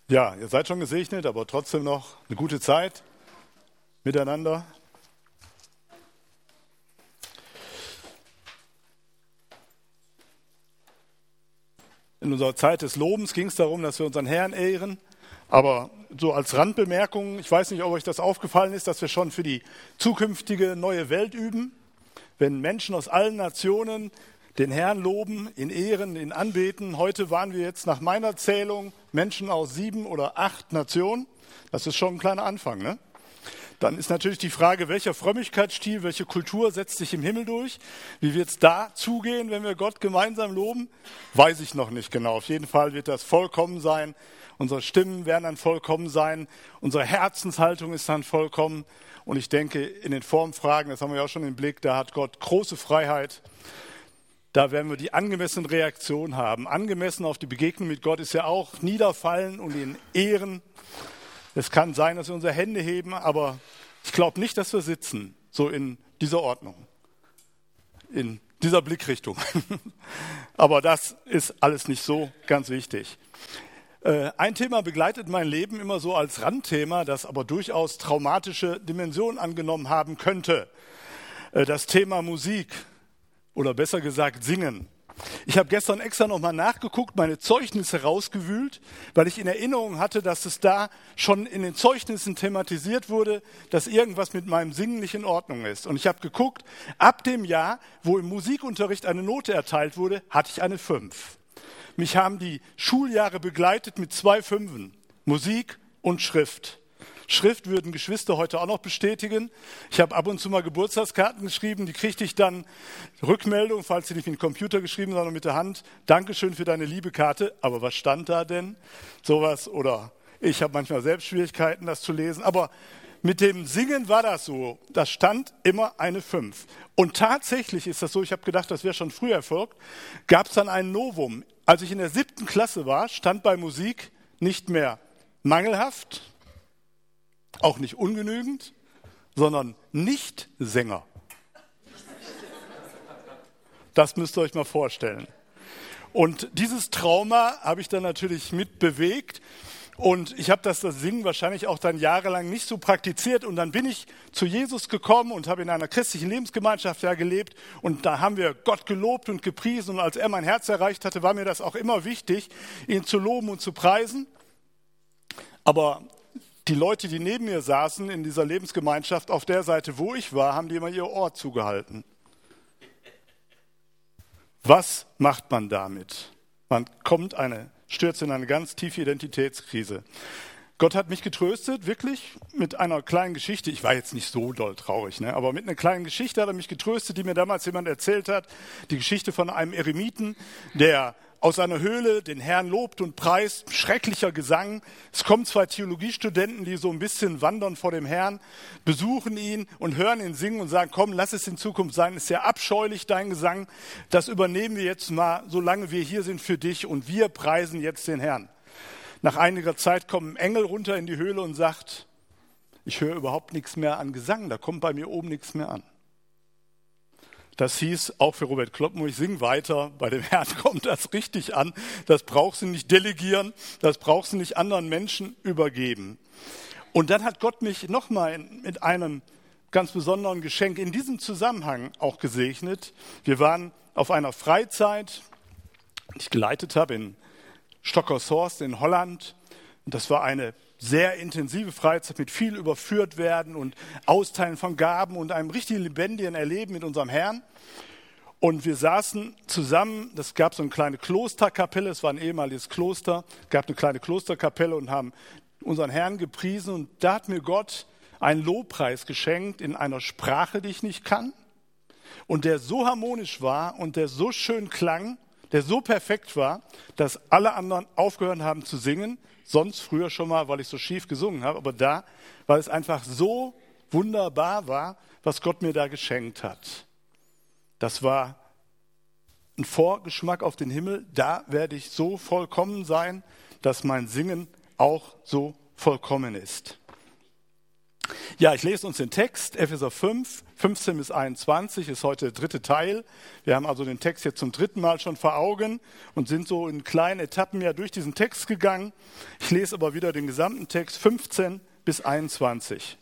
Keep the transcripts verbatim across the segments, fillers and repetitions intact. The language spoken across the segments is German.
Ja, ihr seid schon gesegnet, aber trotzdem noch eine gute Zeit miteinander. In unserer Zeit des Lobens ging es darum, dass wir unseren Herrn ehren. Aber so als Randbemerkung, ich weiß nicht, ob euch das aufgefallen ist, dass wir schon für die zukünftige neue Welt üben. Wenn Menschen aus allen Nationen den Herrn loben, ihn ehren, ihn anbeten. Heute waren wir jetzt nach meiner Zählung Menschen aus sieben oder acht Nationen. Das ist schon ein kleiner Anfang, ne? Dann ist natürlich die Frage, welcher Frömmigkeitsstil, welche Kultur setzt sich im Himmel durch? Wie wird es da zugehen, wenn wir Gott gemeinsam loben? Weiß ich noch nicht genau. Auf jeden Fall wird das vollkommen sein. Unsere Stimmen werden dann vollkommen sein. Unsere Herzenshaltung ist dann vollkommen. Und ich denke, in den Formfragen, das haben wir ja auch schon im Blick, da hat Gott große Freiheit. Da werden wir die angemessene Reaktion haben. Angemessen auf die Begegnung mit Gott ist ja auch niederfallen und ihn ehren. Es kann sein, dass wir unsere Hände heben, aber ich glaube nicht, dass wir sitzen, so in dieser Ordnung, in dieser Blickrichtung. Aber das ist alles nicht so ganz wichtig. Ein Thema begleitet mein Leben immer so als Randthema, das aber durchaus traumatische Dimensionen angenommen haben könnte. Das Thema Musik. Oder besser gesagt Singen. Ich habe gestern extra nochmal nachgeguckt, meine Zeugnisse rausgewühlt, weil ich in Erinnerung hatte, dass es da schon in den Zeugnissen thematisiert wurde, dass irgendwas mit meinem Singen nicht in Ordnung ist. Und ich habe geguckt, ab dem Jahr, wo im Musikunterricht eine Note erteilt wurde, hatte ich eine fünf. Mich haben die Schuljahre begleitet mit zwei Fünfen, Musik und Schrift. Schrift würden Geschwister heute auch noch bestätigen. Ich habe ab und zu mal Geburtstagskarten geschrieben, die kriegte ich dann Rückmeldung, falls sie nicht mit dem Computer geschrieben, sondern mit der Hand. Dankeschön für deine liebe Karte. Aber was stand da denn? Sowas oder ich habe manchmal selbst Schwierigkeiten, das zu lesen. Aber mit dem Singen war das so. Da stand immer eine fünf. Und tatsächlich ist das so, ich habe gedacht, das wäre schon früher erfolgt, gab es dann ein Novum. Als ich in der siebten Klasse war, stand bei Musik nicht mehr mangelhaft, auch nicht ungenügend, sondern nicht Sänger. Das müsst ihr euch mal vorstellen. Und dieses Trauma habe ich dann natürlich mit bewegt. Und ich habe das, das Singen wahrscheinlich auch dann jahrelang nicht so praktiziert. Und dann bin ich zu Jesus gekommen und habe in einer christlichen Lebensgemeinschaft ja gelebt. Und da haben wir Gott gelobt und gepriesen. Und als er mein Herz erreicht hatte, war mir das auch immer wichtig, ihn zu loben und zu preisen. Aber die Leute, die neben mir saßen in dieser Lebensgemeinschaft, auf der Seite, wo ich war, haben die immer ihr Ohr zugehalten. Was macht man damit? Man kommt eine, stürzt in eine ganz tiefe Identitätskrise. Gott hat mich getröstet, wirklich, mit einer kleinen Geschichte. Ich war jetzt nicht so doll traurig, ne? Aber mit einer kleinen Geschichte hat er mich getröstet, die mir damals jemand erzählt hat. Die Geschichte von einem Eremiten, der aus seiner Höhle den Herrn lobt und preist, schrecklicher Gesang. Es kommen zwei Theologiestudenten, die so ein bisschen wandern vor dem Herrn, besuchen ihn und hören ihn singen und sagen, komm, lass es in Zukunft sein, es ist sehr abscheulich, dein Gesang, das übernehmen wir jetzt mal, solange wir hier sind für dich und wir preisen jetzt den Herrn. Nach einiger Zeit kommt ein Engel runter in die Höhle und sagt, ich höre überhaupt nichts mehr an Gesang, da kommt bei mir oben nichts mehr an. Das hieß auch für Robert Kloppen, ich singe weiter, bei dem Herrn kommt das richtig an. Das brauchst du nicht delegieren, das brauchst du nicht anderen Menschen übergeben. Und dann hat Gott mich nochmal mit einem ganz besonderen Geschenk in diesem Zusammenhang auch gesegnet. Wir waren auf einer Freizeit, die ich geleitet habe in Stockershorst in Holland. Und das war eine sehr intensive Freizeit mit viel überführt werden und Austeilen von Gaben und einem richtig lebendigen Erleben mit unserem Herrn. Und wir saßen zusammen, das gab so eine kleine Klosterkapelle, es war ein ehemaliges Kloster, gab eine kleine Klosterkapelle und haben unseren Herrn gepriesen. Und da hat mir Gott einen Lobpreis geschenkt in einer Sprache, die ich nicht kann. Und der so harmonisch war und der so schön klang, der so perfekt war, dass alle anderen aufgehört haben zu singen. Sonst früher schon mal, weil ich so schief gesungen habe, aber da, weil es einfach so wunderbar war, was Gott mir da geschenkt hat. Das war ein Vorgeschmack auf den Himmel. Da werde ich so vollkommen sein, dass mein Singen auch so vollkommen ist. Ja, ich lese uns den Text, Epheser fünf, fünfzehn bis einundzwanzig, ist heute der dritte Teil. Wir haben also den Text jetzt zum dritten Mal schon vor Augen und sind so in kleinen Etappen ja durch diesen Text gegangen. Ich lese aber wieder den gesamten Text, fünfzehn bis einundzwanzig.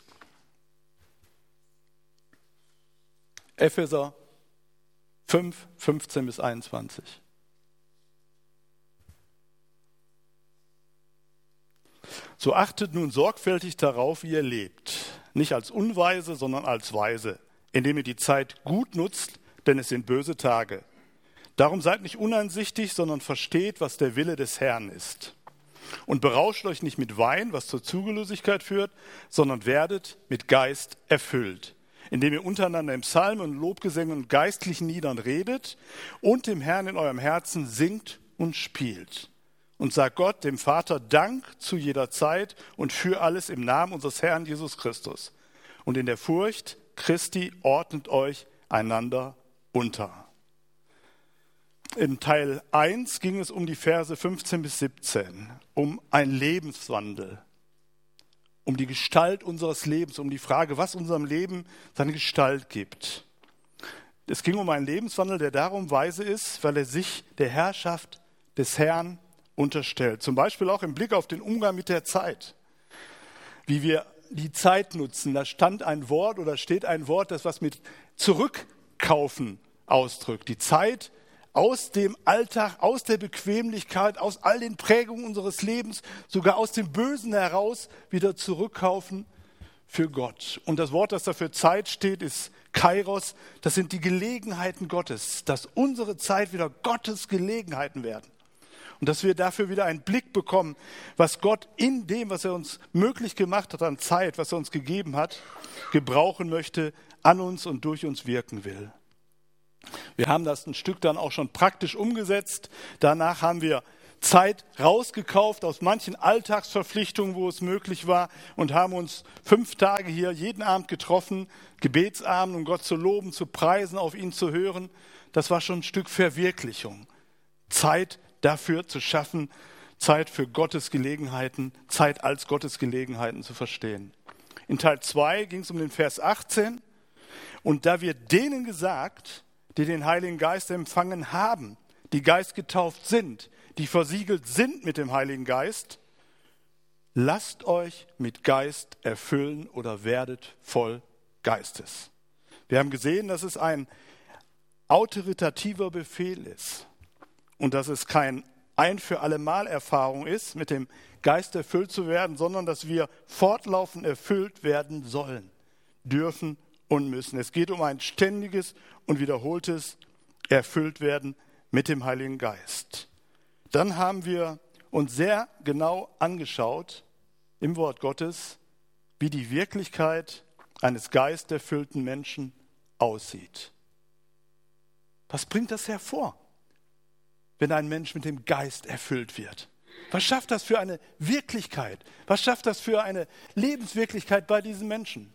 Epheser fünf, fünfzehn bis einundzwanzig. So achtet nun sorgfältig darauf, wie ihr lebt, nicht als Unweise, sondern als Weise, indem ihr die Zeit gut nutzt, denn es sind böse Tage. Darum seid nicht uneinsichtig, sondern versteht, was der Wille des Herrn ist. Und berauscht euch nicht mit Wein, was zur Zügellosigkeit führt, sondern werdet mit Geist erfüllt, indem ihr untereinander im Psalmen und Lobgesängen und geistlichen Liedern redet und dem Herrn in eurem Herzen singt und spielt. Und sagt Gott, dem Vater, Dank zu jeder Zeit und für alles im Namen unseres Herrn Jesus Christus. Und in der Furcht Christi ordnet euch einander unter. In Teil eins ging es um die Verse fünfzehn bis siebzehn, um einen Lebenswandel, um die Gestalt unseres Lebens, um die Frage, was unserem Leben seine Gestalt gibt. Es ging um einen Lebenswandel, der darum weise ist, weil er sich der Herrschaft des Herrn unterstellt. Zum Beispiel auch im Blick auf den Umgang mit der Zeit. Wie wir die Zeit nutzen. Da stand ein Wort oder steht ein Wort, das was mit Zurückkaufen ausdrückt. Die Zeit aus dem Alltag, aus der Bequemlichkeit, aus all den Prägungen unseres Lebens, sogar aus dem Bösen heraus wieder zurückkaufen für Gott. Und das Wort, das da für Zeit steht, ist Kairos. Das sind die Gelegenheiten Gottes, dass unsere Zeit wieder Gottes Gelegenheiten werden. Und dass wir dafür wieder einen Blick bekommen, was Gott in dem, was er uns möglich gemacht hat an Zeit, was er uns gegeben hat, gebrauchen möchte, an uns und durch uns wirken will. Wir haben das ein Stück dann auch schon praktisch umgesetzt. Danach haben wir Zeit rausgekauft aus manchen Alltagsverpflichtungen, wo es möglich war, und haben uns fünf Tage hier jeden Abend getroffen, Gebetsabend, um Gott zu loben, zu preisen, auf ihn zu hören. Das war schon ein Stück Verwirklichung. Zeit dafür zu schaffen, Zeit für Gottes Gelegenheiten, Zeit als Gottes Gelegenheiten zu verstehen. In Teil zwei ging es um den Vers achtzehn. Und da wird denen gesagt, die den Heiligen Geist empfangen haben, die geistgetauft sind, die versiegelt sind mit dem Heiligen Geist, lasst euch mit Geist erfüllen oder werdet voll Geistes. Wir haben gesehen, dass es ein autoritativer Befehl ist. Und dass es kein ein für alle Mal Erfahrung ist, mit dem Geist erfüllt zu werden, sondern dass wir fortlaufend erfüllt werden sollen, dürfen und müssen. Es geht um ein ständiges und wiederholtes Erfülltwerden mit dem Heiligen Geist. Dann haben wir uns sehr genau angeschaut im Wort Gottes, wie die Wirklichkeit eines geisterfüllten Menschen aussieht. Was bringt das hervor, wenn ein Mensch mit dem Geist erfüllt wird? Was schafft das für eine Wirklichkeit? Was schafft das für eine Lebenswirklichkeit bei diesen Menschen?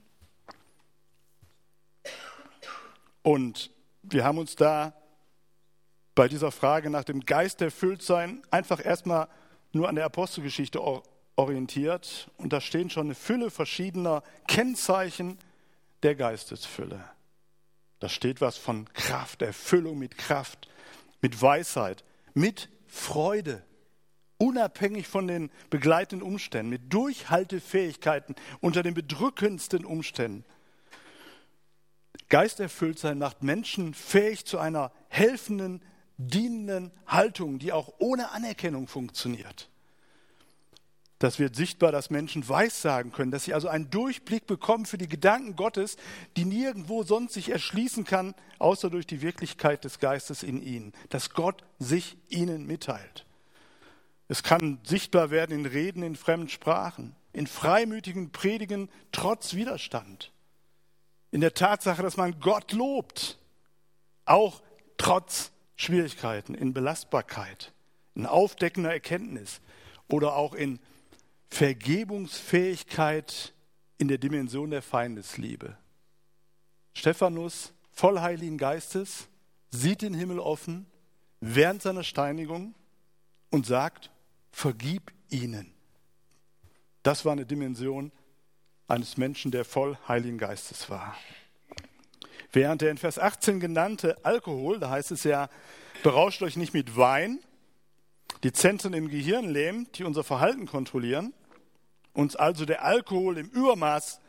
Und wir haben uns da bei dieser Frage nach dem Geist erfüllt sein einfach erstmal nur an der Apostelgeschichte orientiert. Und da stehen schon eine Fülle verschiedener Kennzeichen der Geistesfülle. Da steht was von Kraft, Erfüllung mit Kraft, mit Weisheit, mit Freude, unabhängig von den begleitenden Umständen, mit Durchhaltefähigkeiten unter den bedrückendsten Umständen. Geisterfülltsein macht Menschen fähig zu einer helfenden, dienenden Haltung, die auch ohne Anerkennung funktioniert. Das wird sichtbar, dass Menschen weissagen können, dass sie also einen Durchblick bekommen für die Gedanken Gottes, die nirgendwo sonst sich erschließen kann, außer durch die Wirklichkeit des Geistes in ihnen, dass Gott sich ihnen mitteilt. Es kann sichtbar werden in Reden in fremden Sprachen, in freimütigen Predigen trotz Widerstand, in der Tatsache, dass man Gott lobt, auch trotz Schwierigkeiten, in Belastbarkeit, in aufdeckender Erkenntnis oder auch in Vergebungsfähigkeit in der Dimension der Feindesliebe. Stephanus, voll Heiligen Geistes, sieht den Himmel offen während seiner Steinigung und sagt, vergib ihnen. Das war eine Dimension eines Menschen, der voll Heiligen Geistes war. Während der in Vers achtzehn genannte Alkohol, da heißt es ja, berauscht euch nicht mit Wein, die Zentren im Gehirn lähmt, die unser Verhalten kontrollieren, uns also der Alkohol im Übermaß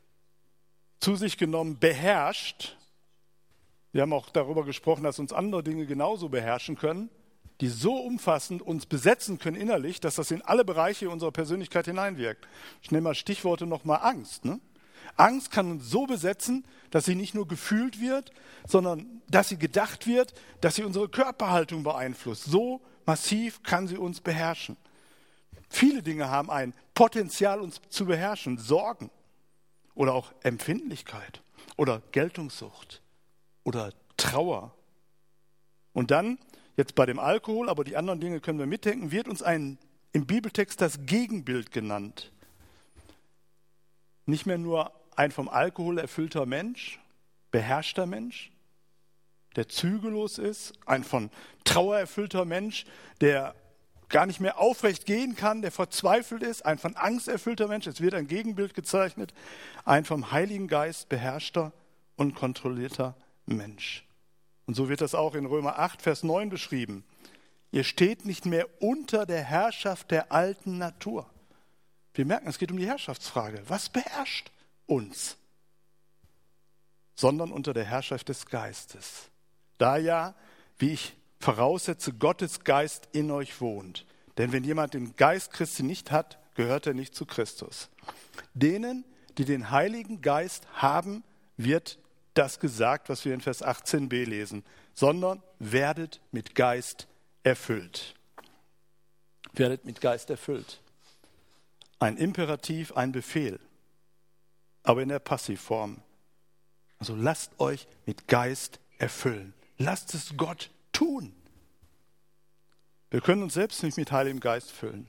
zu sich genommen beherrscht. Wir haben auch darüber gesprochen, dass uns andere Dinge genauso beherrschen können, die so umfassend uns besetzen können innerlich, dass das in alle Bereiche unserer Persönlichkeit hineinwirkt. Ich nehme mal Stichworte nochmal Angst. Ne? Angst kann uns so besetzen, dass sie nicht nur gefühlt wird, sondern dass sie gedacht wird, dass sie unsere Körperhaltung beeinflusst. So massiv kann sie uns beherrschen. Viele Dinge haben ein Potenzial, uns zu beherrschen. Sorgen oder auch Empfindlichkeit oder Geltungssucht oder Trauer. Und dann, jetzt bei dem Alkohol, aber die anderen Dinge können wir mitdenken, wird uns ein, im Bibeltext das Gegenbild genannt. Nicht mehr nur ein vom Alkohol erfüllter Mensch, beherrschter Mensch, der zügellos ist, ein von Trauer erfüllter Mensch, der gar nicht mehr aufrecht gehen kann, der verzweifelt ist, ein von Angst erfüllter Mensch, es wird ein Gegenbild gezeichnet, ein vom Heiligen Geist beherrschter und kontrollierter Mensch. Und so wird das auch in Römer acht, Vers neun beschrieben. Ihr steht nicht mehr unter der Herrschaft der alten Natur. Wir merken, es geht um die Herrschaftsfrage. Was beherrscht uns? Sondern unter der Herrschaft des Geistes. Da ja, wie ich voraussetze, Gottes Geist in euch wohnt. Denn wenn jemand den Geist Christi nicht hat, gehört er nicht zu Christus. Denen, die den Heiligen Geist haben, wird das gesagt, was wir in Vers achtzehn b lesen. Sondern werdet mit Geist erfüllt. Werdet mit Geist erfüllt. Ein Imperativ, ein Befehl, aber in der Passivform. Also lasst euch mit Geist erfüllen. Lasst es Gott tun. Wir können uns selbst nicht mit Heiligem Geist füllen.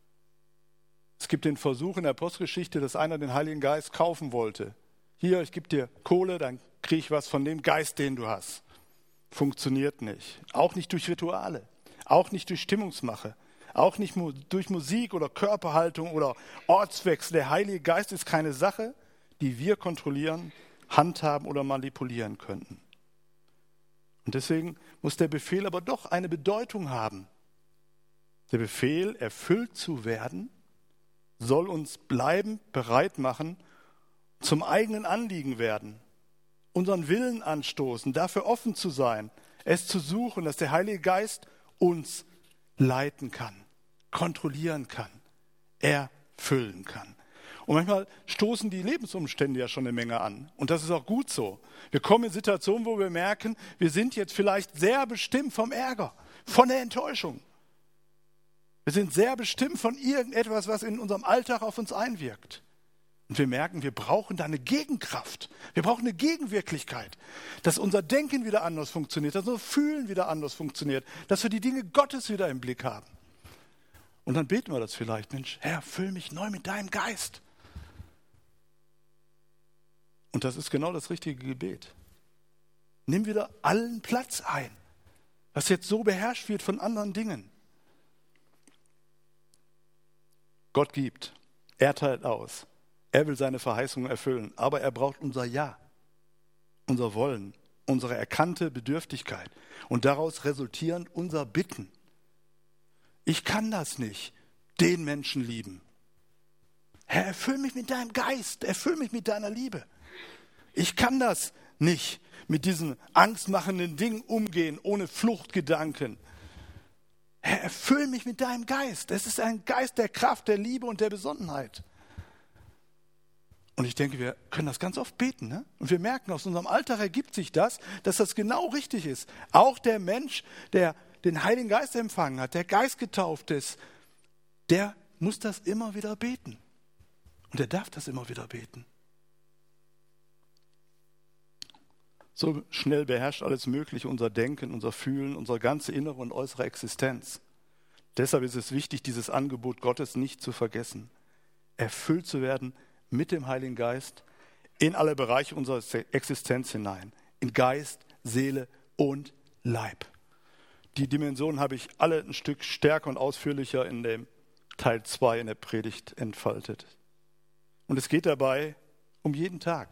Es gibt den Versuch in der Apostelgeschichte, dass einer den Heiligen Geist kaufen wollte. Hier, ich gebe dir Kohle, dann kriege ich was von dem Geist, den du hast. Funktioniert nicht. Auch nicht durch Rituale, auch nicht durch Stimmungsmache. Auch nicht durch Musik oder Körperhaltung oder Ortswechsel. Der Heilige Geist ist keine Sache, die wir kontrollieren, handhaben oder manipulieren könnten. Und deswegen muss der Befehl aber doch eine Bedeutung haben. Der Befehl, erfüllt zu werden, soll uns bleibend bereit machen, zum eigenen Anliegen werden, unseren Willen anstoßen, dafür offen zu sein, es zu suchen, dass der Heilige Geist uns leiten kann, kontrollieren kann, erfüllen kann. Und manchmal stoßen die Lebensumstände ja schon eine Menge an. Und das ist auch gut so. Wir kommen in Situationen, wo wir merken, wir sind jetzt vielleicht sehr bestimmt vom Ärger, von der Enttäuschung. Wir sind sehr bestimmt von irgendetwas, was in unserem Alltag auf uns einwirkt. Und wir merken, wir brauchen da eine Gegenkraft. Wir brauchen eine Gegenwirklichkeit, dass unser Denken wieder anders funktioniert, dass unser Fühlen wieder anders funktioniert, dass wir die Dinge Gottes wieder im Blick haben. Und dann beten wir das vielleicht, Mensch, Herr, füll mich neu mit deinem Geist. Und das ist genau das richtige Gebet. Nimm wieder allen Platz ein, was jetzt so beherrscht wird von anderen Dingen. Gott gibt, er teilt aus. Er will seine Verheißungen erfüllen, aber er braucht unser Ja, unser Wollen, unsere erkannte Bedürftigkeit und daraus resultierend unser Bitten. Ich kann das nicht, den Menschen lieben. Herr, erfüll mich mit deinem Geist, erfüll mich mit deiner Liebe. Ich kann das nicht, mit diesen angstmachenden Dingen umgehen, ohne Fluchtgedanken. Herr, erfüll mich mit deinem Geist. Es ist ein Geist der Kraft, der Liebe und der Besonnenheit. Und ich denke, wir können das ganz oft beten. Ne? Und wir merken, aus unserem Alltag ergibt sich das, dass das genau richtig ist. Auch der Mensch, der den Heiligen Geist empfangen hat, der geistgetauft ist, der muss das immer wieder beten. Und er darf das immer wieder beten. So schnell beherrscht alles Mögliche unser Denken, unser Fühlen, unsere ganze innere und äußere Existenz. Deshalb ist es wichtig, dieses Angebot Gottes nicht zu vergessen. Erfüllt zu werden mit dem Heiligen Geist in alle Bereiche unserer Existenz hinein. In Geist, Seele und Leib. Die Dimensionen habe ich alle ein Stück stärker und ausführlicher in dem Teil zwei in der Predigt entfaltet. Und es geht dabei um jeden Tag.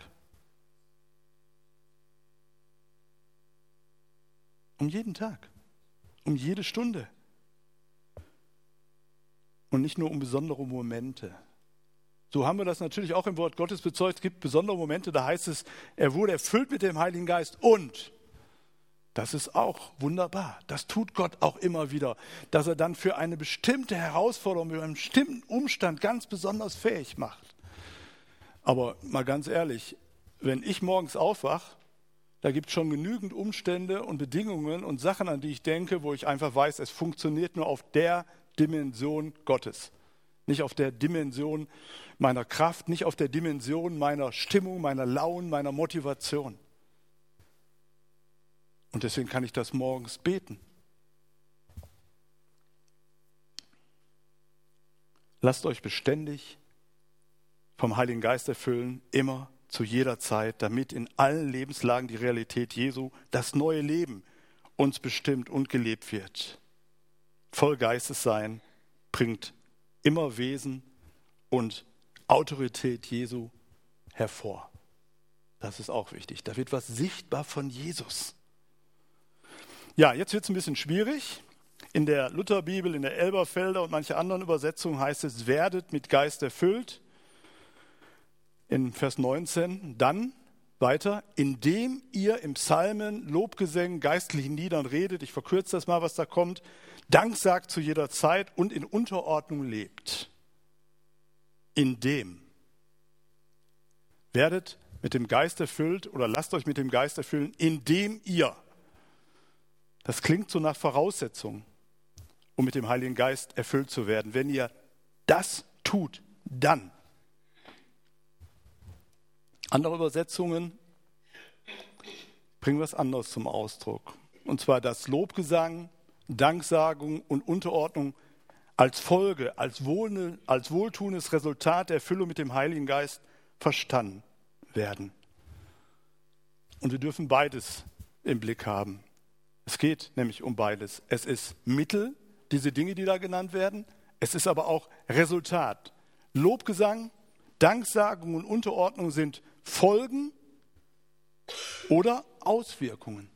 Um jeden Tag. Um jede Stunde. Und nicht nur um besondere Momente. So haben wir das natürlich auch im Wort Gottes bezeugt. Es gibt besondere Momente, da heißt es, er wurde erfüllt mit dem Heiligen Geist und das ist auch wunderbar. Das tut Gott auch immer wieder, dass er dann für eine bestimmte Herausforderung, für einen bestimmten Umstand ganz besonders fähig macht. Aber mal ganz ehrlich, wenn ich morgens aufwache, da gibt es schon genügend Umstände und Bedingungen und Sachen, an die ich denke, wo ich einfach weiß, es funktioniert nur auf der Dimension Gottes. Nicht auf der Dimension meiner Kraft, nicht auf der Dimension meiner Stimmung, meiner Laune, meiner Motivation. Und deswegen kann ich das morgens beten. Lasst euch beständig vom Heiligen Geist erfüllen, immer, zu jeder Zeit, damit in allen Lebenslagen die Realität Jesu, das neue Leben, uns bestimmt und gelebt wird. Voll Geistes sein bringt immer Wesen und Autorität Jesu hervor. Das ist auch wichtig. Da wird was sichtbar von Jesus. Ja, jetzt wird es ein bisschen schwierig. In der Lutherbibel, in der Elberfelder und manche anderen Übersetzungen heißt es, werdet mit Geist erfüllt. In Vers neunzehn, dann weiter, indem ihr im Psalmen, Lobgesängen, geistlichen Liedern redet, ich verkürze das mal, was da kommt, Dank sagt zu jeder Zeit und in Unterordnung lebt. Indem. Werdet mit dem Geist erfüllt oder lasst euch mit dem Geist erfüllen, indem ihr. Das klingt so nach Voraussetzung, um mit dem Heiligen Geist erfüllt zu werden. Wenn ihr das tut, dann. Andere Übersetzungen bringen was anderes zum Ausdruck. Und zwar das Lobgesang, Danksagung und Unterordnung als Folge, als, wohl, als wohltuendes Resultat der Erfüllung mit dem Heiligen Geist verstanden werden. Und wir dürfen beides im Blick haben. Es geht nämlich um beides. Es ist Mittel, diese Dinge, die da genannt werden. Es ist aber auch Resultat. Lobgesang, Danksagung und Unterordnung sind Folgen oder Auswirkungen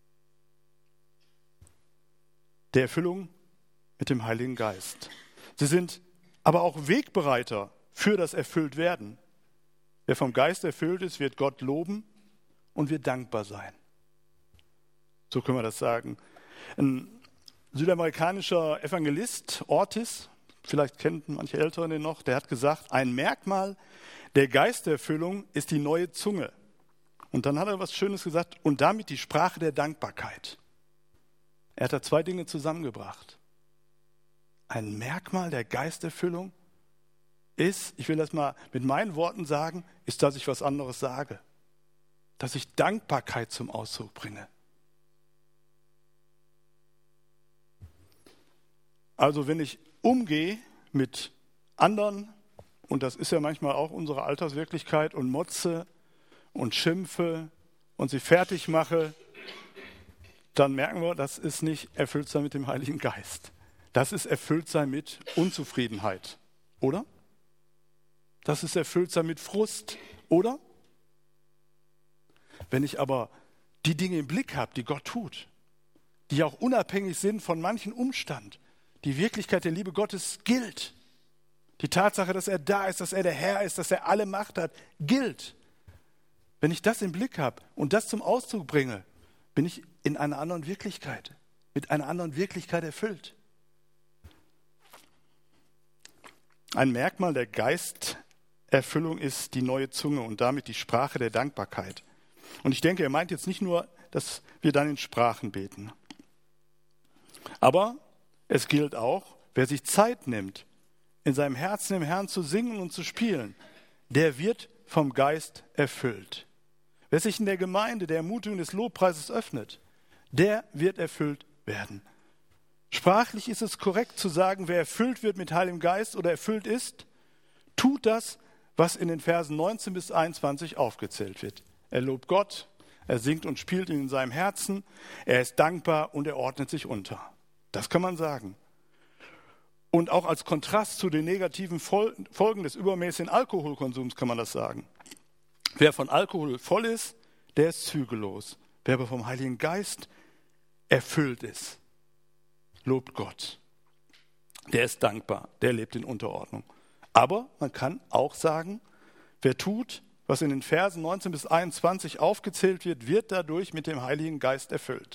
der Erfüllung mit dem Heiligen Geist. Sie sind aber auch Wegbereiter für das Erfülltwerden. Wer vom Geist erfüllt ist, wird Gott loben und wird dankbar sein. So können wir das sagen. Ein südamerikanischer Evangelist, Ortiz, vielleicht kennen manche Älteren den noch, der hat gesagt, ein Merkmal der Geistererfüllung ist die neue Zunge. Und dann hat er was Schönes gesagt, und damit die Sprache der Dankbarkeit. Er hat da zwei Dinge zusammengebracht. Ein Merkmal der Geisterfüllung ist, ich will das mal mit meinen Worten sagen, ist, dass ich was anderes sage. Dass ich Dankbarkeit zum Ausdruck bringe. Also wenn ich umgehe mit anderen, und das ist ja manchmal auch unsere Alltagswirklichkeit, und motze und schimpfe und sie fertig mache, dann merken wir, das ist nicht Erfülltsein mit dem Heiligen Geist. Das ist Erfülltsein mit Unzufriedenheit, oder? Das ist Erfülltsein mit Frust, oder? Wenn ich aber die Dinge im Blick habe, die Gott tut, die auch unabhängig sind von manchen Umstand, die Wirklichkeit der Liebe Gottes gilt. Die Tatsache, dass er da ist, dass er der Herr ist, dass er alle Macht hat, gilt. Wenn ich das im Blick habe und das zum Ausdruck bringe, bin ich in einer anderen Wirklichkeit, mit einer anderen Wirklichkeit erfüllt. Ein Merkmal der Geisterfüllung ist die neue Zunge und damit die Sprache der Dankbarkeit. Und ich denke, er meint jetzt nicht nur, dass wir dann in Sprachen beten. Aber es gilt auch, wer sich Zeit nimmt, in seinem Herzen dem Herrn zu singen und zu spielen, der wird vom Geist erfüllt. Wer sich in der Gemeinde der Ermutigung des Lobpreises öffnet, der wird erfüllt werden. Sprachlich ist es korrekt zu sagen, wer erfüllt wird mit Heiligem Geist oder erfüllt ist, tut das, was in den Versen neunzehn bis einundzwanzig aufgezählt wird. Er lobt Gott, er singt und spielt in seinem Herzen, er ist dankbar und er ordnet sich unter. Das kann man sagen. Und auch als Kontrast zu den negativen Folgen des übermäßigen Alkoholkonsums kann man das sagen. Wer von Alkohol voll ist, der ist zügellos. Wer aber vom Heiligen Geist erfüllt ist, lobt Gott. Der ist dankbar, der lebt in Unterordnung. Aber man kann auch sagen, wer tut, was in den Versen neunzehn bis einundzwanzig aufgezählt wird, wird dadurch mit dem Heiligen Geist erfüllt.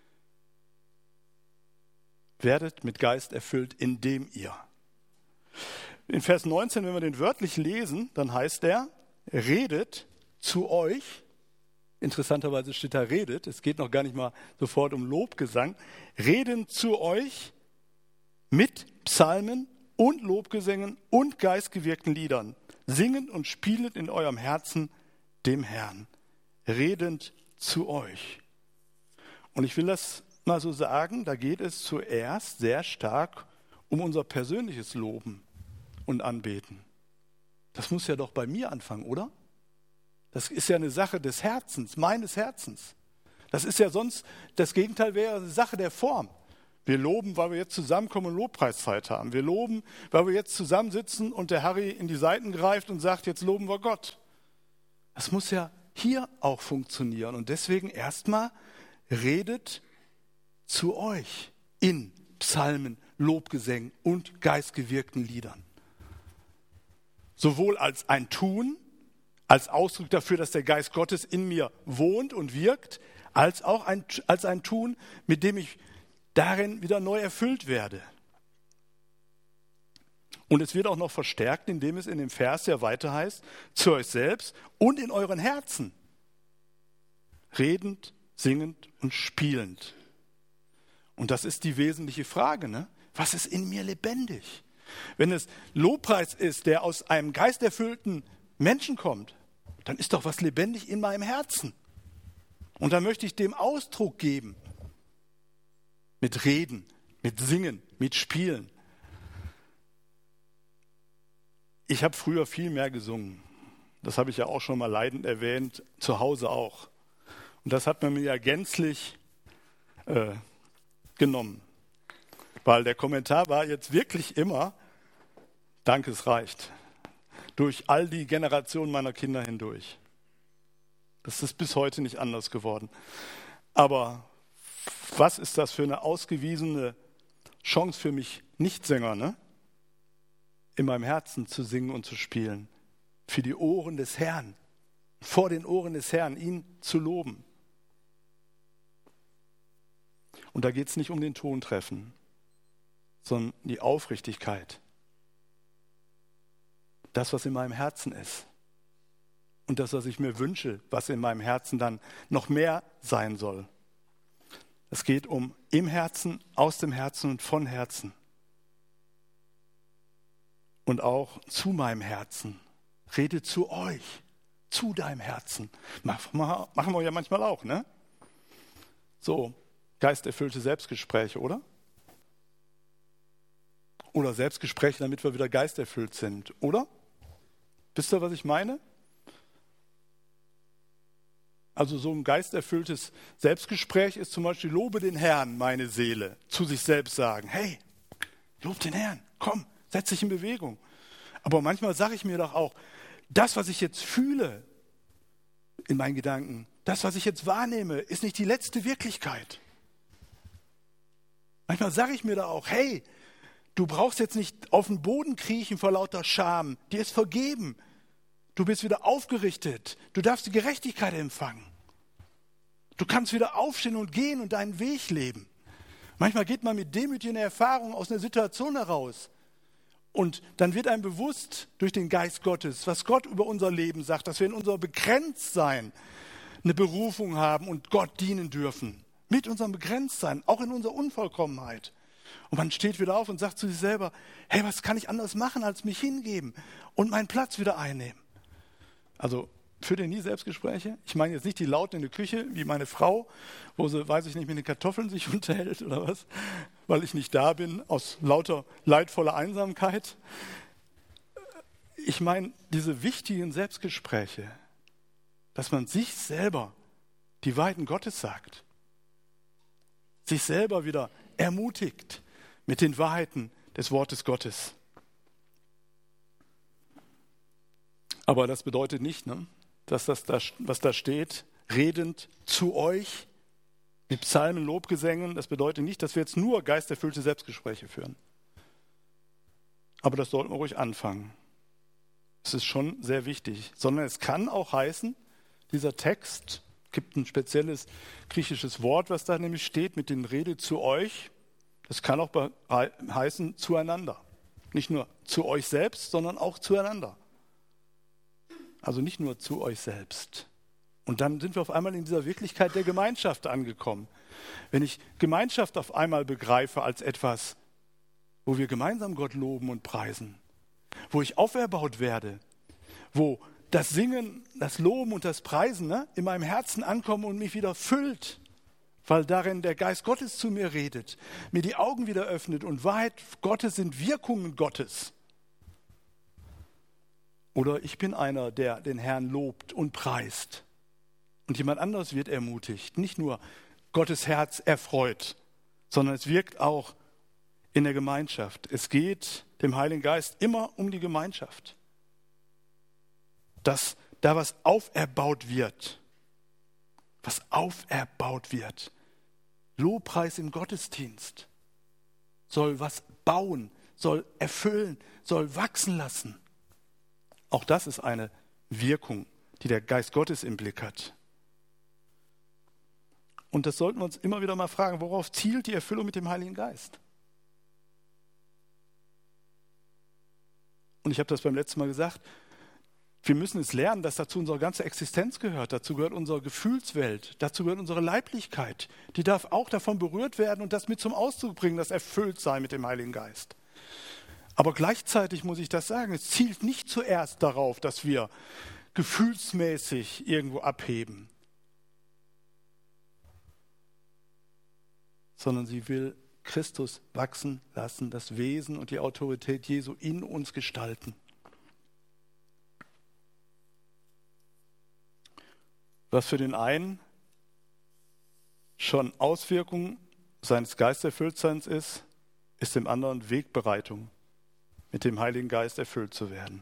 Werdet mit Geist erfüllt, indem ihr. In Vers neunzehn, wenn wir den wörtlich lesen, dann heißt er, redet zu euch. Interessanterweise steht da redet, es geht noch gar nicht mal sofort um Lobgesang. Reden zu euch mit Psalmen und Lobgesängen und geistgewirkten Liedern, singend und spielend in eurem Herzen dem Herrn. Redend zu euch. Und ich will das mal so sagen, da geht es zuerst sehr stark um unser persönliches Loben und Anbeten. Das muss ja doch bei mir anfangen, oder? Das ist ja eine Sache des Herzens, meines Herzens. Das ist ja sonst, das Gegenteil wäre eine Sache der Form. Wir loben, weil wir jetzt zusammenkommen und Lobpreiszeit haben. Wir loben, weil wir jetzt zusammensitzen und der Harry in die Seiten greift und sagt, jetzt loben wir Gott. Das muss ja hier auch funktionieren. Und deswegen erstmal redet zu euch in Psalmen, Lobgesängen und geistgewirkten Liedern. Sowohl als ein Tun, als Ausdruck dafür, dass der Geist Gottes in mir wohnt und wirkt, als auch ein, als ein Tun, mit dem ich darin wieder neu erfüllt werde. Und es wird auch noch verstärkt, indem es in dem Vers ja weiter heißt, zu euch selbst und in euren Herzen, redend, singend und spielend. Und das ist die wesentliche Frage, ne? Was ist in mir lebendig? Wenn es Lobpreis ist, der aus einem geisterfüllten Menschen kommt, dann ist doch was lebendig in meinem Herzen. Und dann möchte ich dem Ausdruck geben. Mit Reden, mit Singen, mit Spielen. Ich habe früher viel mehr gesungen. Das habe ich ja auch schon mal leidend erwähnt, zu Hause auch. Und das hat man mir ja gänzlich äh, genommen. Weil der Kommentar war jetzt wirklich immer, danke, es reicht. Durch all die Generationen meiner Kinder hindurch. Das ist bis heute nicht anders geworden. Aber was ist das für eine ausgewiesene Chance für mich Nichtsänger, ne? In meinem Herzen zu singen und zu spielen. Für die Ohren des Herrn. Vor den Ohren des Herrn, ihn zu loben. Und da geht es nicht um den Tontreffen, sondern die Aufrichtigkeit. Das, was in meinem Herzen ist. Und das, was ich mir wünsche, was in meinem Herzen dann noch mehr sein soll. Es geht um im Herzen, aus dem Herzen und von Herzen. Und auch zu meinem Herzen. Rede zu euch, zu deinem Herzen. Machen wir ja manchmal auch, ne? So, geisterfüllte Selbstgespräche, oder? Oder Selbstgespräche, damit wir wieder geisterfüllt sind, oder? Wisst ihr, was ich meine? Also so ein geisterfülltes Selbstgespräch ist zum Beispiel, lobe den Herrn, meine Seele, zu sich selbst sagen. Hey, lob den Herrn, komm, setz dich in Bewegung. Aber manchmal sage ich mir doch auch, das, was ich jetzt fühle in meinen Gedanken, das, was ich jetzt wahrnehme, ist nicht die letzte Wirklichkeit. Manchmal sage ich mir da auch, hey, du brauchst jetzt nicht auf den Boden kriechen vor lauter Scham, dir ist vergeben. Du bist wieder aufgerichtet. Du darfst die Gerechtigkeit empfangen. Du kannst wieder aufstehen und gehen und deinen Weg leben. Manchmal geht man mit demütiger Erfahrung aus einer Situation heraus. Und dann wird einem bewusst durch den Geist Gottes, was Gott über unser Leben sagt, dass wir in unser Begrenztsein eine Berufung haben und Gott dienen dürfen. Mit unserem Begrenztsein, auch in unserer Unvollkommenheit. Und man steht wieder auf und sagt zu sich selber, hey, was kann ich anders machen, als mich hingeben und meinen Platz wieder einnehmen? Also führt ihr nie Selbstgespräche? Ich meine jetzt nicht die lauten in der Küche, wie meine Frau, wo sie, weiß ich nicht, mit den Kartoffeln sich unterhält oder was, weil ich nicht da bin, aus lauter leidvoller Einsamkeit. Ich meine diese wichtigen Selbstgespräche, dass man sich selber die Wahrheiten Gottes sagt, sich selber wieder ermutigt mit den Wahrheiten des Wortes Gottes. Aber das bedeutet nicht, ne, dass das, da, was da steht, redend zu euch, mit Psalmen, Lobgesängen, das bedeutet nicht, dass wir jetzt nur geisterfüllte Selbstgespräche führen. Aber das sollten wir ruhig anfangen. Das ist schon sehr wichtig. Sondern es kann auch heißen, dieser Text gibt ein spezielles griechisches Wort, was da nämlich steht, mit den Rede zu euch. Das kann auch heißen zueinander. Nicht nur zu euch selbst, sondern auch zueinander. Also nicht nur zu euch selbst. Und dann sind wir auf einmal in dieser Wirklichkeit der Gemeinschaft angekommen. Wenn ich Gemeinschaft auf einmal begreife als etwas, wo wir gemeinsam Gott loben und preisen, wo ich auferbaut werde, wo das Singen, das Loben und das Preisen ne, in meinem Herzen ankommen und mich wieder füllt, weil darin der Geist Gottes zu mir redet, mir die Augen wieder öffnet und Wahrheit Gottes sind Wirkungen Gottes. Oder ich bin einer, der den Herrn lobt und preist. Und jemand anderes wird ermutigt. Nicht nur Gottes Herz erfreut, sondern es wirkt auch in der Gemeinschaft. Es geht dem Heiligen Geist immer um die Gemeinschaft. Dass da was auferbaut wird. Was auferbaut wird. Lobpreis im Gottesdienst soll was bauen, soll erfüllen, soll wachsen lassen. Auch das ist eine Wirkung, die der Geist Gottes im Blick hat. Und das sollten wir uns immer wieder mal fragen, worauf zielt die Erfüllung mit dem Heiligen Geist? Und ich habe das beim letzten Mal gesagt, wir müssen es lernen, dass dazu unsere ganze Existenz gehört. Dazu gehört unsere Gefühlswelt, dazu gehört unsere Leiblichkeit. Die darf auch davon berührt werden und das mit zum Ausdruck bringen, das erfüllt sei mit dem Heiligen Geist. Aber gleichzeitig muss ich das sagen, es zielt nicht zuerst darauf, dass wir gefühlsmäßig irgendwo abheben, sondern sie will Christus wachsen lassen, das Wesen und die Autorität Jesu in uns gestalten. Was für den einen schon Auswirkung seines Geisterfülltseins ist, ist dem anderen Wegbereitung, mit dem Heiligen Geist erfüllt zu werden.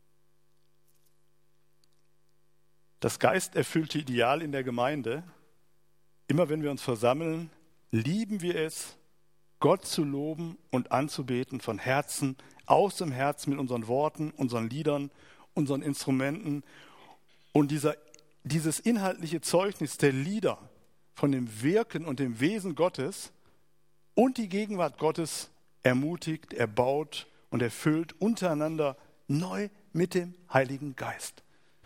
Das geisterfüllte Ideal in der Gemeinde, immer wenn wir uns versammeln, lieben wir es, Gott zu loben und anzubeten von Herzen, aus dem Herzen mit unseren Worten, unseren Liedern, unseren Instrumenten. Und dieser, dieses inhaltliche Zeugnis der Lieder von dem Wirken und dem Wesen Gottes und die Gegenwart Gottes ermutigt, erbaut und erfüllt untereinander neu mit dem Heiligen Geist.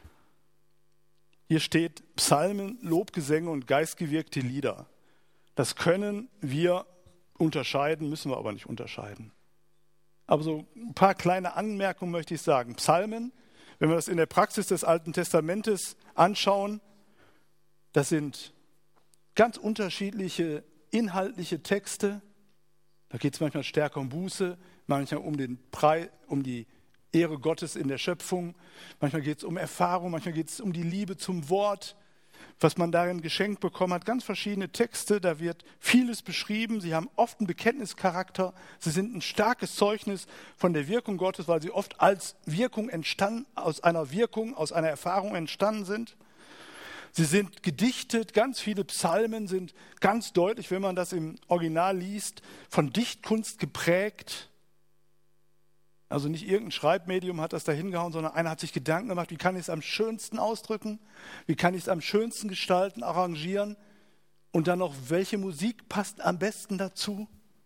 Hier steht Psalmen, Lobgesänge und geistgewirkte Lieder. Das können wir unterscheiden, müssen wir aber nicht unterscheiden. Aber so ein paar kleine Anmerkungen möchte ich sagen. Psalmen, wenn wir das in der Praxis des Alten Testamentes anschauen, das sind ganz unterschiedliche inhaltliche Texte. Da geht es manchmal stärker um Buße, manchmal um, den Preis, um die Ehre Gottes in der Schöpfung, manchmal geht es um Erfahrung, manchmal geht es um die Liebe zum Wort, was man darin geschenkt bekommen hat. Ganz verschiedene Texte, da wird vieles beschrieben. Sie haben oft einen Bekenntnischarakter. Sie sind ein starkes Zeugnis von der Wirkung Gottes, weil sie oft als Wirkung entstanden, aus einer Wirkung, aus einer Erfahrung entstanden sind. Sie sind gedichtet, ganz viele Psalmen sind ganz deutlich, wenn man das im Original liest, von Dichtkunst geprägt. Also nicht irgendein Schreibmedium hat das da hingehauen, sondern einer hat sich Gedanken gemacht, wie kann ich es am schönsten ausdrücken, wie kann ich es am schönsten gestalten, arrangieren und dann noch, welche Musik passt am besten dazu.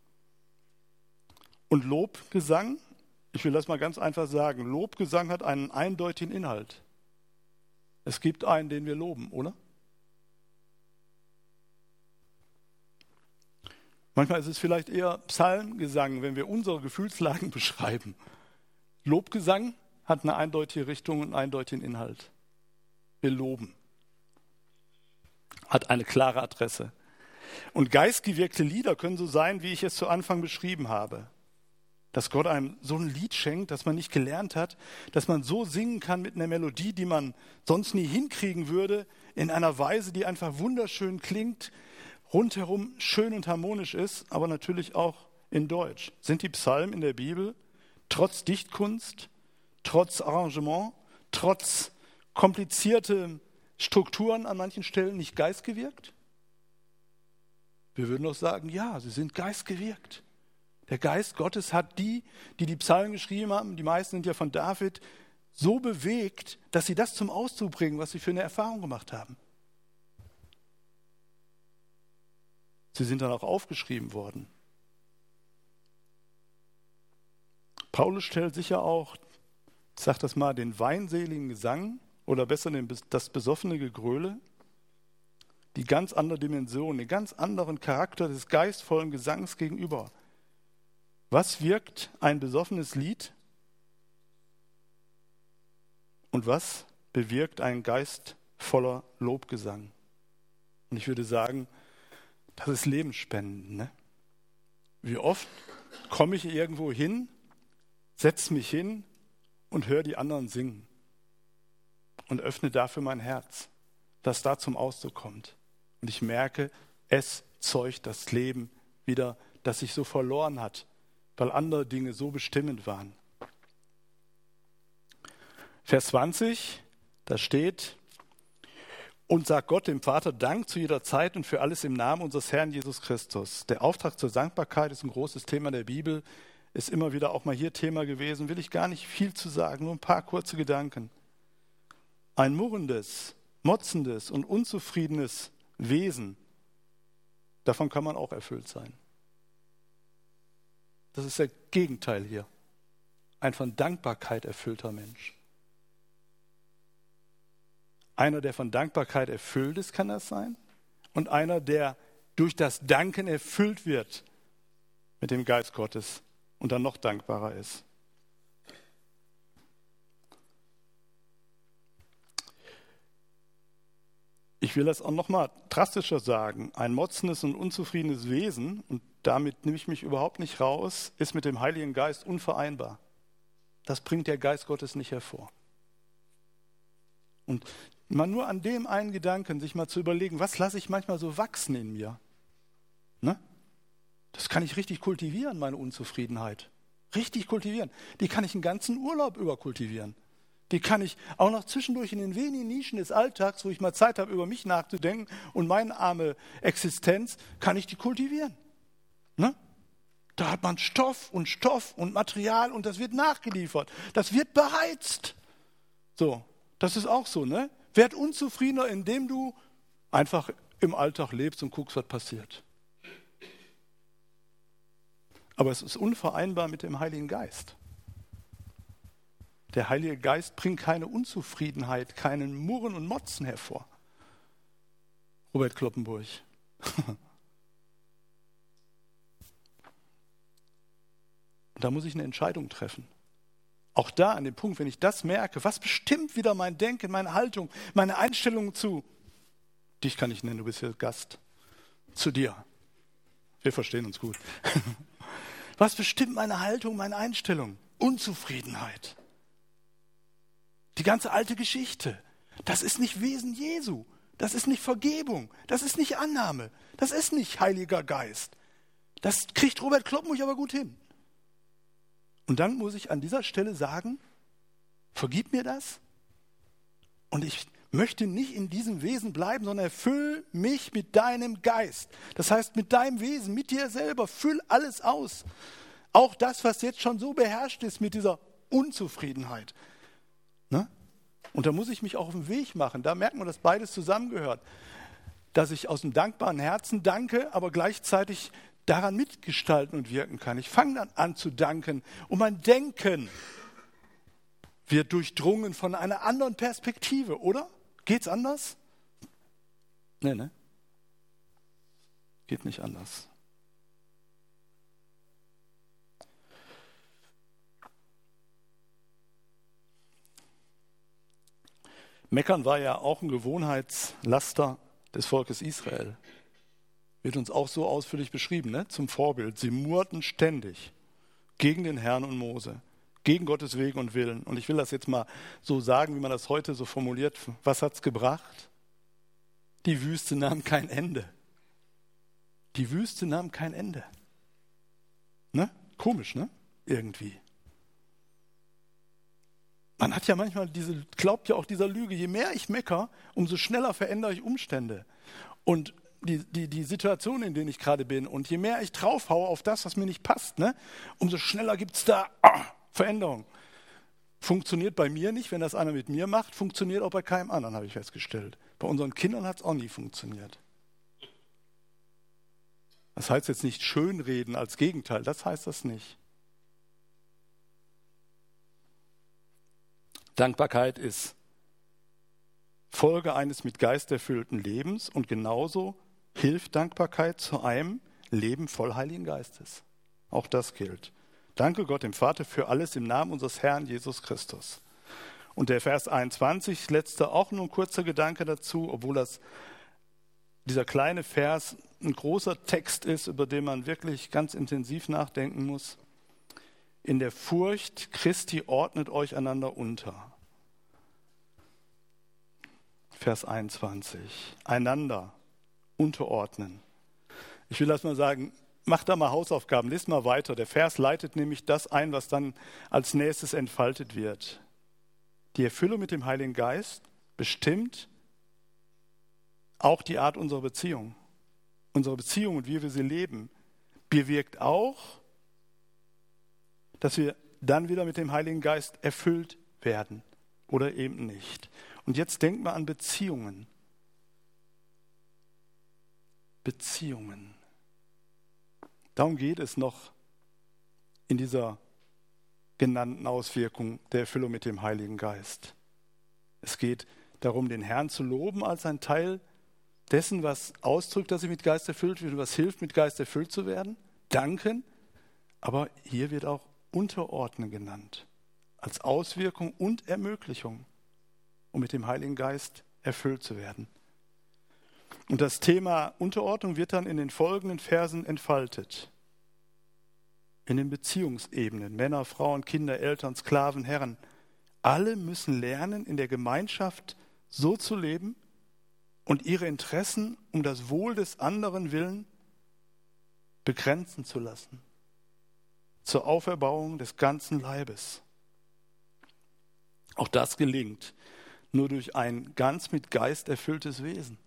Und Lobgesang, ich will das mal ganz einfach sagen, Lobgesang hat einen eindeutigen Inhalt. Es gibt einen, den wir loben, oder? Manchmal ist es vielleicht eher Psalmgesang, wenn wir unsere Gefühlslagen beschreiben. Lobgesang hat eine eindeutige Richtung und einen eindeutigen Inhalt. Wir loben. Hat eine klare Adresse. Und geistgewirkte Lieder können so sein, wie ich es zu Anfang beschrieben habe. Dass Gott einem so ein Lied schenkt, das man nicht gelernt hat, dass man so singen kann mit einer Melodie, die man sonst nie hinkriegen würde, in einer Weise, die einfach wunderschön klingt, rundherum schön und harmonisch ist, aber natürlich auch in Deutsch. Sind die Psalmen in der Bibel trotz Dichtkunst, trotz Arrangement, trotz komplizierte Strukturen an manchen Stellen nicht geistgewirkt? Wir würden doch sagen, ja, sie sind geistgewirkt. Der Geist Gottes hat die, die die Psalmen geschrieben haben, die meisten sind ja von David, so bewegt, dass sie das zum Ausdruck bringen, was sie für eine Erfahrung gemacht haben. Sie sind dann auch aufgeschrieben worden. Paulus stellt sicher auch, ich sage das mal, den weinseligen Gesang oder besser den, das besoffene Gegröle, die ganz andere Dimension, den ganz anderen Charakter des geistvollen Gesangs gegenüber. Was wirkt ein besoffenes Lied und was bewirkt ein geistvoller Lobgesang? Und ich würde sagen, das ist lebensspendend. Ne? Wie oft komme ich irgendwo hin, setze mich hin und höre die anderen singen und öffne dafür mein Herz, dass da zum Ausdruck kommt. Und ich merke, es zeugt das Leben wieder, das sich so verloren hat, weil andere Dinge so bestimmend waren. Vers zwanzig, da steht, und sagt Gott dem Vater Dank zu jeder Zeit und für alles im Namen unseres Herrn Jesus Christus. Der Auftrag zur Dankbarkeit ist ein großes Thema der Bibel, ist immer wieder auch mal hier Thema gewesen, will ich gar nicht viel zu sagen, nur ein paar kurze Gedanken. Ein murrendes, motzendes und unzufriedenes Wesen, davon kann man auch erfüllt sein. Das ist der Gegenteil hier. Ein von Dankbarkeit erfüllter Mensch. Einer, der von Dankbarkeit erfüllt ist, kann das sein. Und einer, der durch das Danken erfüllt wird mit dem Geist Gottes und dann noch dankbarer ist. Ich will das auch noch mal drastischer sagen. Ein motzendes und unzufriedenes Wesen, und damit nehme ich mich überhaupt nicht raus, ist mit dem Heiligen Geist unvereinbar. Das bringt der Geist Gottes nicht hervor. Und mal nur an dem einen Gedanken, sich mal zu überlegen, was lasse ich manchmal so wachsen in mir? Ne? Das kann ich richtig kultivieren, meine Unzufriedenheit. Richtig kultivieren. Die kann ich einen ganzen Urlaub über kultivieren. Die kann ich auch noch zwischendurch in den wenigen Nischen des Alltags, wo ich mal Zeit habe, über mich nachzudenken und meine arme Existenz, kann ich die kultivieren. Ne? Da hat man Stoff und Stoff und Material und das wird nachgeliefert. Das wird beheizt. So, das ist auch so, ne? Werd unzufriedener, indem du einfach im Alltag lebst und guckst, was passiert. Aber es ist unvereinbar mit dem Heiligen Geist. Der Heilige Geist bringt keine Unzufriedenheit, keinen Murren und Motzen hervor. Robert Kloppenburg. Und da muss ich eine Entscheidung treffen. Auch da an dem Punkt, wenn ich das merke, was bestimmt wieder mein Denken, meine Haltung, meine Einstellung zu, dich kann ich nennen, du bist hier Gast, zu dir. Wir verstehen uns gut. Was bestimmt meine Haltung, meine Einstellung? Unzufriedenheit. Die ganze alte Geschichte. Das ist nicht Wesen Jesu. Das ist nicht Vergebung. Das ist nicht Annahme. Das ist nicht Heiliger Geist. Das kriegt Robert Kloppenburg aber gut hin. Und dann muss ich an dieser Stelle sagen, vergib mir das. Und ich möchte nicht in diesem Wesen bleiben, sondern erfüll mich mit deinem Geist. Das heißt, mit deinem Wesen, mit dir selber, füll alles aus. Auch das, was jetzt schon so beherrscht ist mit dieser Unzufriedenheit. Ne? Und da muss ich mich auch auf den Weg machen. Da merkt man, dass beides zusammengehört. Dass ich aus einem dankbaren Herzen danke, aber gleichzeitig daran mitgestalten und wirken kann. Ich fange dann an zu danken und mein Denken wird durchdrungen von einer anderen Perspektive, oder? Geht's anders? Nee, ne? Geht nicht anders. Meckern war ja auch ein Gewohnheitslaster des Volkes Israel. Wird uns auch so ausführlich beschrieben, ne? Zum Vorbild. Sie murrten ständig gegen den Herrn und Mose, gegen Gottes Wege und Willen. Und ich will das jetzt mal so sagen, wie man das heute so formuliert. Was hat's gebracht? Die Wüste nahm kein Ende. Die Wüste nahm kein Ende. Komisch, ne? Irgendwie. Man hat ja manchmal diese, glaubt ja auch dieser Lüge, je mehr ich meckere, umso schneller verändere ich Umstände. Und die, die, die Situation, in der ich gerade bin, und je mehr ich draufhaue auf das, was mir nicht passt, ne, umso schneller gibt es da ah, Veränderung. Funktioniert bei mir nicht, wenn das einer mit mir macht, funktioniert auch bei keinem anderen, habe ich festgestellt. Bei unseren Kindern hat es auch nie funktioniert. Das heißt jetzt nicht schönreden als Gegenteil, das heißt das nicht. Dankbarkeit ist Folge eines mit Geist erfüllten Lebens und genauso hilft Dankbarkeit zu einem Leben voll Heiligen Geistes. Auch das gilt. Danke Gott dem Vater für alles im Namen unseres Herrn Jesus Christus. Und der Vers einundzwanzig, letzter auch nur ein kurzer Gedanke dazu, obwohl das dieser kleine Vers ein großer Text ist, über den man wirklich ganz intensiv nachdenken muss. In der Furcht Christi ordnet euch einander unter. Vers einundzwanzig. Einander unterordnen. Ich will das mal sagen, macht da mal Hausaufgaben, lest mal weiter. Der Vers leitet nämlich das ein, was dann als nächstes entfaltet wird. Die Erfüllung mit dem Heiligen Geist bestimmt auch die Art unserer Beziehung. Unsere Beziehung und wie wir sie leben, bewirkt auch, dass wir dann wieder mit dem Heiligen Geist erfüllt werden oder eben nicht. Und jetzt denkt mal an Beziehungen. Beziehungen. Darum geht es noch in dieser genannten Auswirkung der Erfüllung mit dem Heiligen Geist. Es geht darum, den Herrn zu loben als ein Teil dessen, was ausdrückt, dass ich mit Geist erfüllt bin, was hilft, mit Geist erfüllt zu werden. Danken. Aber hier wird auch Unterordnen genannt. Als Auswirkung und Ermöglichung, um mit dem Heiligen Geist erfüllt zu werden. Und das Thema Unterordnung wird dann in den folgenden Versen entfaltet. In den Beziehungsebenen, Männer, Frauen, Kinder, Eltern, Sklaven, Herren. Alle müssen lernen, in der Gemeinschaft so zu leben und ihre Interessen um das Wohl des anderen willen begrenzen zu lassen. Zur Auferbauung des ganzen Leibes. Auch das gelingt nur durch ein ganz mit Geist erfülltes Wesen.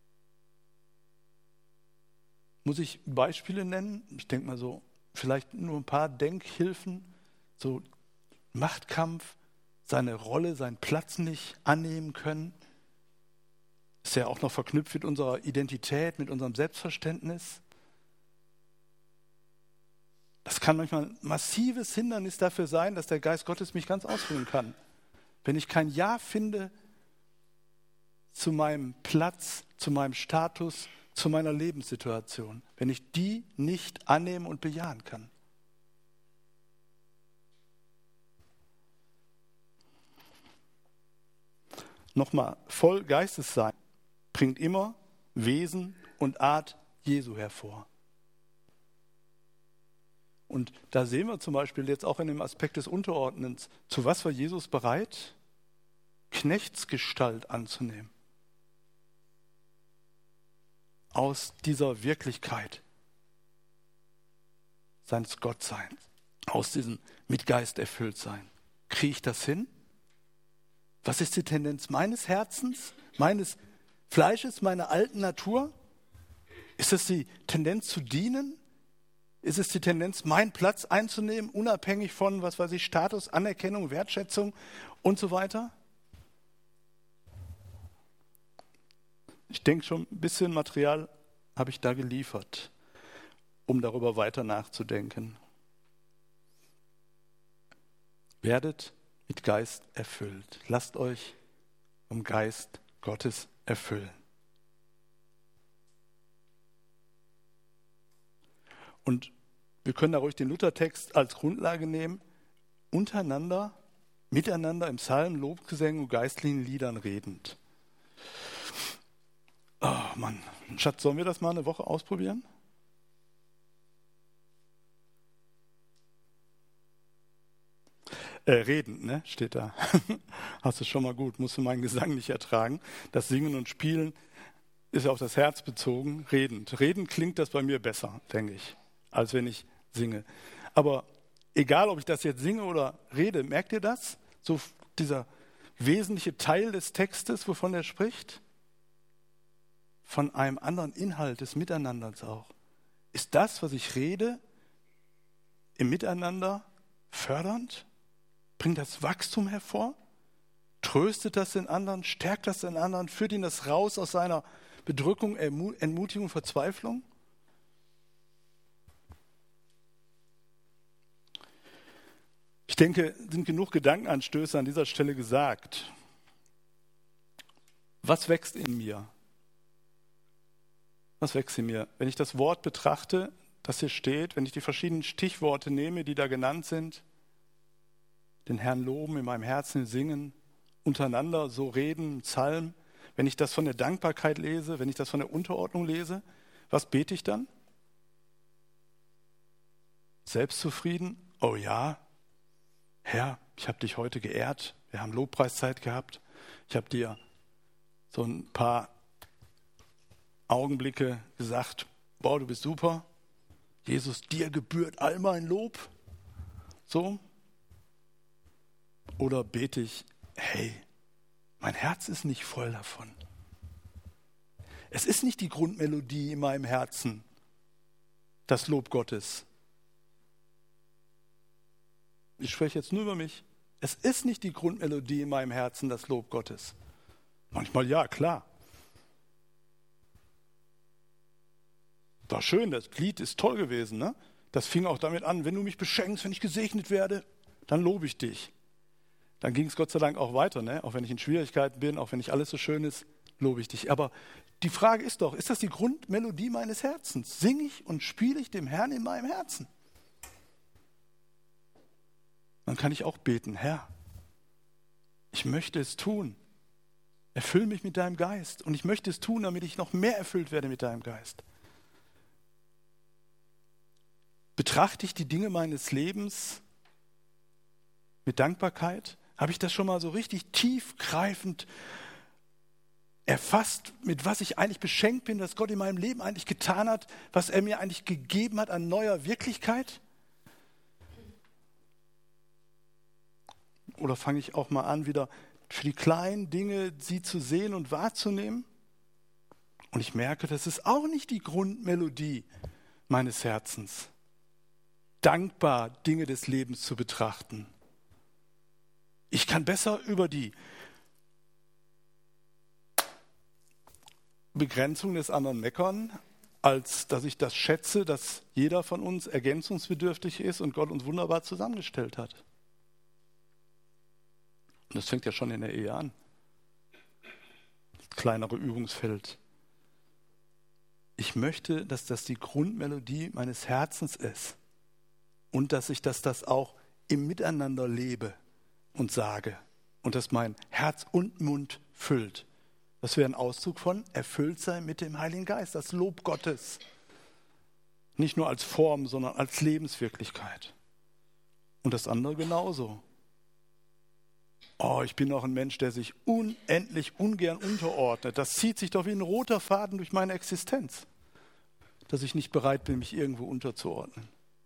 Muss ich Beispiele nennen? Ich denke mal so, vielleicht nur ein paar Denkhilfen, so Machtkampf, seine Rolle, seinen Platz nicht annehmen können. Ist ja auch noch verknüpft mit unserer Identität, mit unserem Selbstverständnis. Das kann manchmal ein massives Hindernis dafür sein, dass der Geist Gottes mich ganz ausfüllen kann. Wenn ich kein Ja finde zu meinem Platz, zu meinem Status, zu meiner Lebenssituation, wenn ich die nicht annehmen und bejahen kann. Nochmal, voll Geistes sein bringt immer Wesen und Art Jesu hervor. Und da sehen wir zum Beispiel jetzt auch in dem Aspekt des Unterordnens, zu was war Jesus bereit? Knechtsgestalt anzunehmen. Aus dieser Wirklichkeit seines Gottseins, aus diesem mit Geist erfüllt sein. Kriege ich das hin? Was ist die Tendenz meines Herzens, meines Fleisches, meiner alten Natur? Ist es die Tendenz zu dienen? Ist es die Tendenz, meinen Platz einzunehmen, unabhängig von, was weiß ich, Status, Anerkennung, Wertschätzung und so weiter? Ich denke schon, ein bisschen Material habe ich da geliefert, um darüber weiter nachzudenken. Werdet mit Geist erfüllt. Lasst euch vom Geist Gottes erfüllen. Und wir können da ruhig den Luthertext als Grundlage nehmen, untereinander, miteinander im Psalm, Lobgesängen und geistlichen Liedern redend. Oh Mann, Schatz, sollen wir das mal eine Woche ausprobieren? Äh, redend, ne, steht da. Hast du schon mal gut, musst du meinen Gesang nicht ertragen. Das Singen und Spielen ist auf das Herz bezogen, redend. Redend klingt das bei mir besser, denke ich, als wenn ich singe. Aber egal, ob ich das jetzt singe oder rede, merkt ihr das? So dieser wesentliche Teil des Textes, wovon er spricht? Von einem anderen Inhalt des Miteinanders auch. Ist das, was ich rede, im Miteinander fördernd? Bringt das Wachstum hervor? Tröstet das den anderen? Stärkt das den anderen? Führt ihn das raus aus seiner Bedrückung, Entmutigung, Verzweiflung? Ich denke, es sind genug Gedankenanstöße an dieser Stelle gesagt. Was wächst in mir? Was wächst in mir? Wenn ich das Wort betrachte, das hier steht, wenn ich die verschiedenen Stichworte nehme, die da genannt sind, den Herrn loben, in meinem Herzen singen, untereinander so reden, Psalm, wenn ich das von der Dankbarkeit lese, wenn ich das von der Unterordnung lese, was bete ich dann? Selbstzufrieden? Oh ja, Herr, ich habe dich heute geehrt, wir haben Lobpreiszeit gehabt, ich habe dir so ein paar Augenblicke gesagt, boah, du bist super, Jesus, dir gebührt all mein Lob, so. Oder bete ich, hey, mein Herz ist nicht voll davon. Es ist nicht die Grundmelodie in meinem Herzen, das Lob Gottes. Ich spreche jetzt nur über mich. Es ist nicht die Grundmelodie in meinem Herzen, das Lob Gottes. Manchmal ja, klar. War schön, das Lied ist toll gewesen, ne? Das fing auch damit an, wenn du mich beschenkst, wenn ich gesegnet werde, dann lobe ich dich. Dann ging es Gott sei Dank auch weiter, ne? Auch wenn ich in Schwierigkeiten bin, auch wenn nicht alles so schön ist, lobe ich dich. Aber die Frage ist doch, ist das die Grundmelodie meines Herzens? Singe ich und spiele ich dem Herrn in meinem Herzen? Dann kann ich auch beten, Herr, ich möchte es tun. Erfüll mich mit deinem Geist. Und ich möchte es tun, damit ich noch mehr erfüllt werde mit deinem Geist. Betrachte ich die Dinge meines Lebens mit Dankbarkeit? Habe ich das schon mal so richtig tiefgreifend erfasst, mit was ich eigentlich beschenkt bin, was Gott in meinem Leben eigentlich getan hat, was er mir eigentlich gegeben hat an neuer Wirklichkeit? Oder fange ich auch mal an, wieder für die kleinen Dinge sie zu sehen und wahrzunehmen? Und ich merke, das ist auch nicht die Grundmelodie meines Herzens. Dankbar Dinge des Lebens zu betrachten. Ich kann besser über die Begrenzung des anderen meckern, als dass ich das schätze, dass jeder von uns ergänzungsbedürftig ist und Gott uns wunderbar zusammengestellt hat. Und das fängt ja schon in der Ehe an. Das kleinere Übungsfeld. Ich möchte, dass das die Grundmelodie meines Herzens ist. Und dass ich das, das auch im Miteinander lebe und sage. Und dass mein Herz und Mund füllt. Das wäre ein Ausdruck von erfüllt sein mit dem Heiligen Geist. Das Lob Gottes. Nicht nur als Form, sondern als Lebenswirklichkeit. Und das andere genauso. Oh, ich bin doch ein Mensch, der sich unendlich ungern unterordnet. Das zieht sich doch wie ein roter Faden durch meine Existenz. Dass ich nicht bereit bin, mich irgendwo unterzuordnen.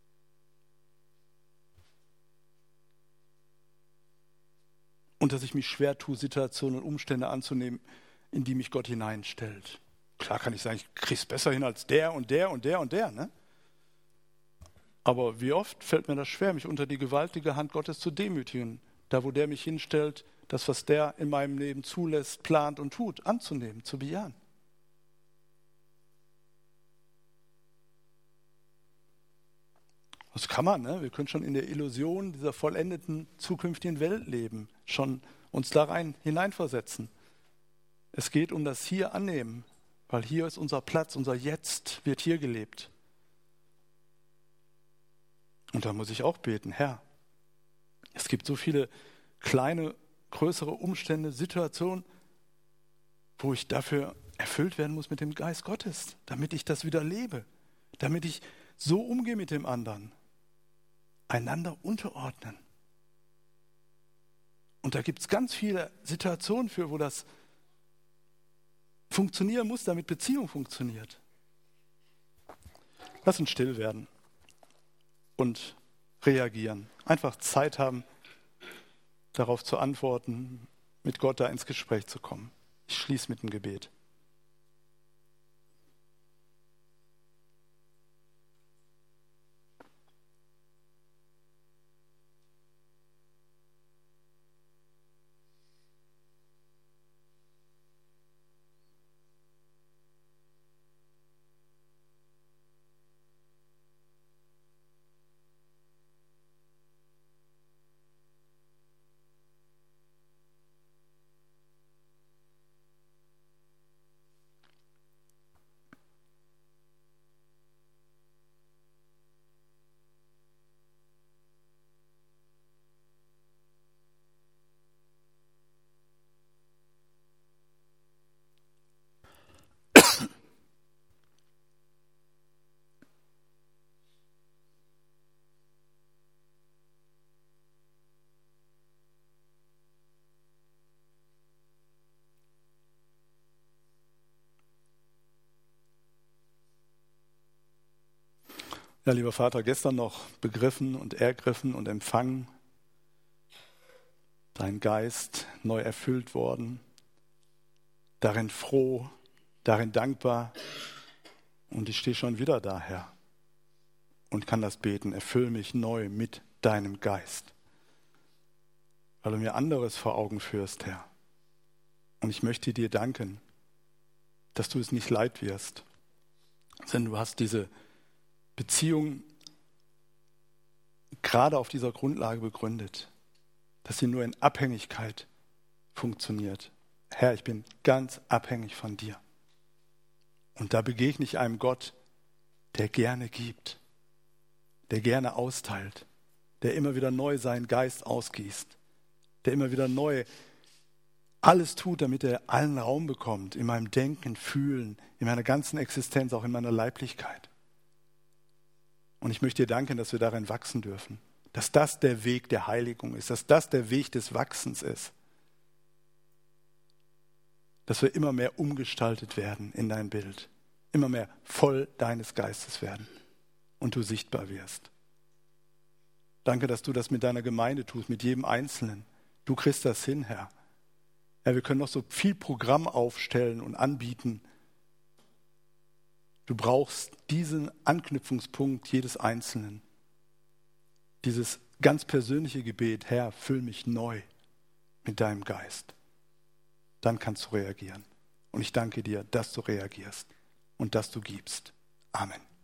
Und dass ich mich schwer tue, Situationen und Umstände anzunehmen, in die mich Gott hineinstellt. Klar kann ich sagen, ich kriege es besser hin als der und der und der und der. Ne? Aber wie oft fällt mir das schwer, mich unter die gewaltige Hand Gottes zu demütigen. Da, wo der mich hinstellt, das, was der in meinem Leben zulässt, plant und tut, anzunehmen, zu bejahen. Das kann man, ne? Wir können schon in der Illusion dieser vollendeten zukünftigen Welt leben, schon uns da rein hineinversetzen. Es geht um das Hier annehmen, weil hier ist unser Platz, unser Jetzt wird hier gelebt. Und da muss ich auch beten, Herr, es gibt so viele kleine, größere Umstände, Situationen, wo ich dafür erfüllt werden muss mit dem Geist Gottes, damit ich das wieder lebe, damit ich so umgehe mit dem anderen. Einander unterordnen. Und da gibt es ganz viele Situationen für, wo das funktionieren muss, damit Beziehung funktioniert. Lass uns still werden und reagieren. Einfach Zeit haben, darauf zu antworten, mit Gott da ins Gespräch zu kommen. Ich schließe mit dem Gebet. Ja, lieber Vater, gestern noch begriffen und ergriffen und empfangen, dein Geist neu erfüllt worden, darin froh, darin dankbar und ich stehe schon wieder da, Herr, und kann das beten, erfüll mich neu mit deinem Geist, weil du mir anderes vor Augen führst, Herr. Und ich möchte dir danken, dass du es nicht leid wirst, denn du hast diese Beziehung gerade auf dieser Grundlage begründet, dass sie nur in Abhängigkeit funktioniert. Herr, ich bin ganz abhängig von dir. Und da begegne ich einem Gott, der gerne gibt, der gerne austeilt, der immer wieder neu seinen Geist ausgießt, der immer wieder neu alles tut, damit er allen Raum bekommt, in meinem Denken, Fühlen, in meiner ganzen Existenz, auch in meiner Leiblichkeit. Und ich möchte dir danken, dass wir darin wachsen dürfen, dass das der Weg der Heiligung ist, dass das der Weg des Wachsens ist, dass wir immer mehr umgestaltet werden in dein Bild, immer mehr voll deines Geistes werden und du sichtbar wirst. Danke, dass du das mit deiner Gemeinde tust, mit jedem Einzelnen. Du kriegst das hin, Herr. Ja, wir können noch so viel Programm aufstellen und anbieten. Du brauchst diesen Anknüpfungspunkt jedes Einzelnen. Dieses ganz persönliche Gebet, Herr, füll mich neu mit deinem Geist. Dann kannst du reagieren. Und ich danke dir, dass du reagierst und dass du gibst. Amen.